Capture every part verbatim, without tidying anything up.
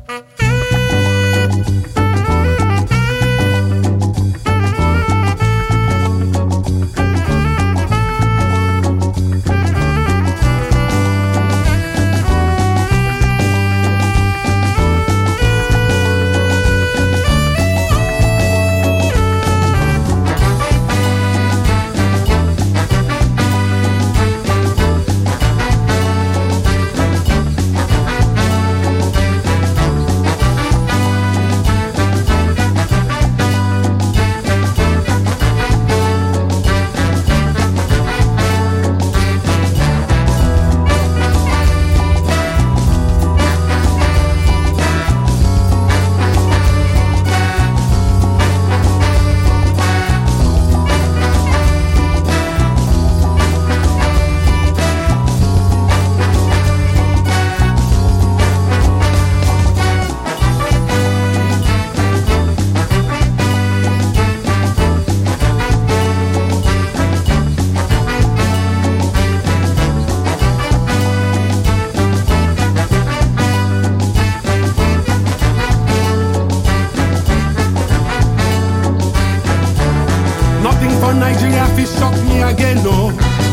Nigeria fi shock me again, no.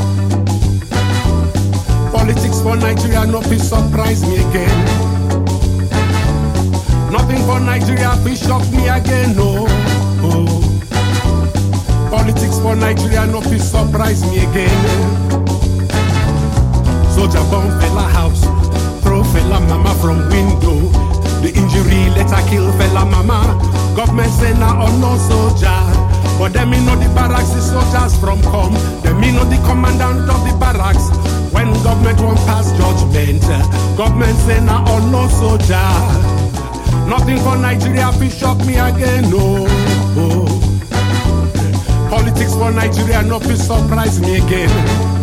Politics for Nigeria no fi surprise me again. Nothing for Nigeria fi shock me again, no. Oh. Politics for Nigeria no fi surprise me again. Soldier bomb fella house, throw fella mama from window. The injury let her kill fella mama. Government say na or no soldier. But them me know the barracks, the soldiers from come. Them me know the commandant of the barracks. When government won't pass judgment, government say na or no soldier. Nothing for Nigeria fi shock me again, no. Oh. Politics for Nigeria no fi surprise me again.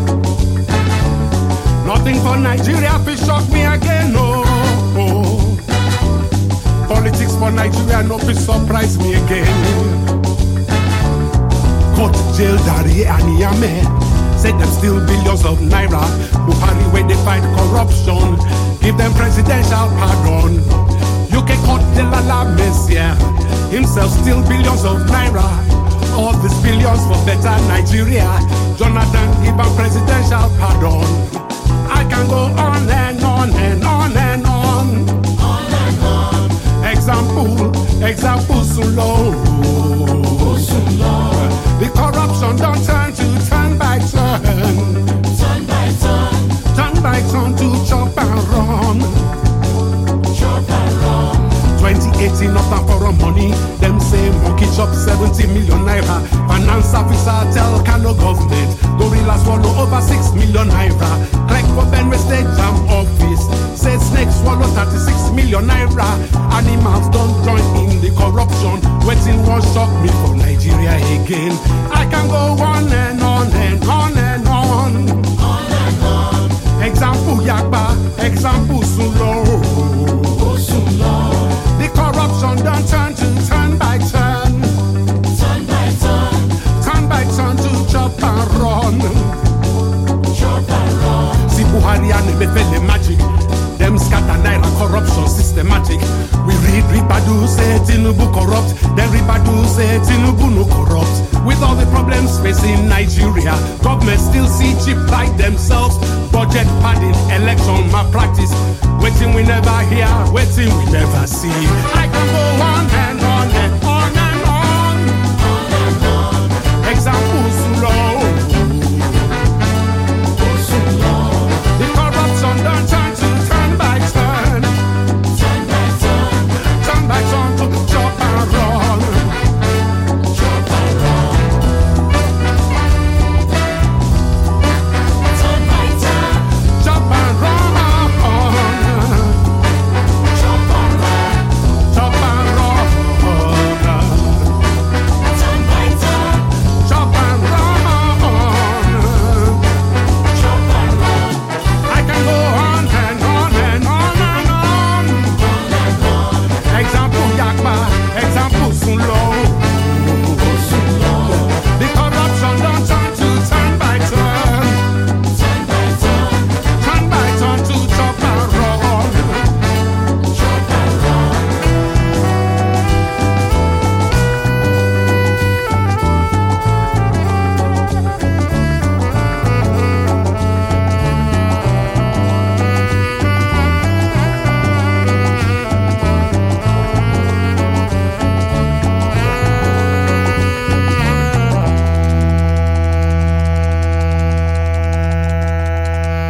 Nothing for Nigeria fi shock me again, no. Oh. Politics for Nigeria no fi surprise me again. Court, jail, Dari and Niamey said them still billions of naira. Buhari where they fight corruption, give them presidential pardon. U K court, Delala Messiah, himself still billions of naira. All these billions for better Nigeria. Jonathan give them presidential pardon. I can go on and on and on and on. On and on. Example, example so low. The corruption don't turn to turn by turn. Turn by turn. Turn by turn to chop and run. Chop and run. twenty eighteen nothing for our money. Them say monkey chop seventy million naira. Finance officer tell Kano government gorillas swallow over six million naira. Crack for Benue State Jam office say snakes swallow thirty-six million naira. Animals don't join in the corruption. Waiting won't shock me for Nigeria again. I can go on and on and on and on. On and on. Example Yagba, example Sulo. Osulo. The corruption don't turn to turn by turn. Turn by turn. Turn by turn to chop and run. Chop and run. See Buhari and Ebefele magic. Them scatter naira corruption systematic. We read Ribadu say Tinubu corrupt. Then Ribadu say Tinubu no corrupt. With all the problems facing Nigeria, government still see cheap like themselves. Budget padding, election malpractice. Waiting we never hear, waiting we never see. I can go on and